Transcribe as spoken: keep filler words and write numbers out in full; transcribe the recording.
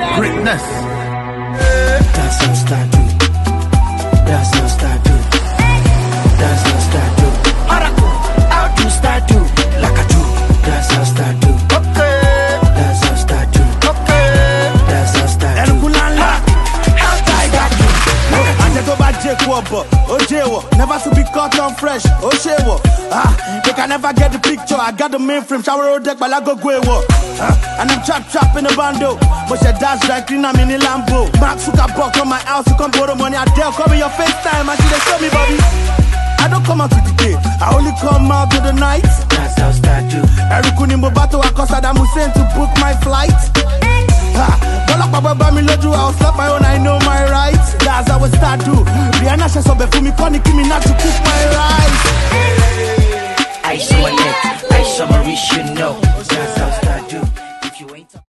Greatness. That's how start do. That's how start do. That's how start do. Oracle, how do start do? Like I do. That's how start do. Okay. That's how start do. Okay. That's how start do. Erukulala. How die that do? Anje to ba Jacob, Ojewo. Never to be caught on fresh, Oshewo. Ah, they can never get the picture. I got the mainframe, shower deck, but I go go. Ah, and I'm trap trap in the bando. But she dash right clean, I'm in the Lambo. Mark Suka box on my house, you come borrow money. I dare come in your FaceTime, and she they show me, Bobby. I don't come out to the day, I only come out to the night. That's how start do. Erikuni Mobato, I cost Saddam Hussein to book my flight. Ah, Bola Baba me loju, I'll slap my own, I know my rights. That's how I start do. Rihanna she so for me, Connie give me not to cook my rice. I saw a neck, I saw my rich, you know. That's how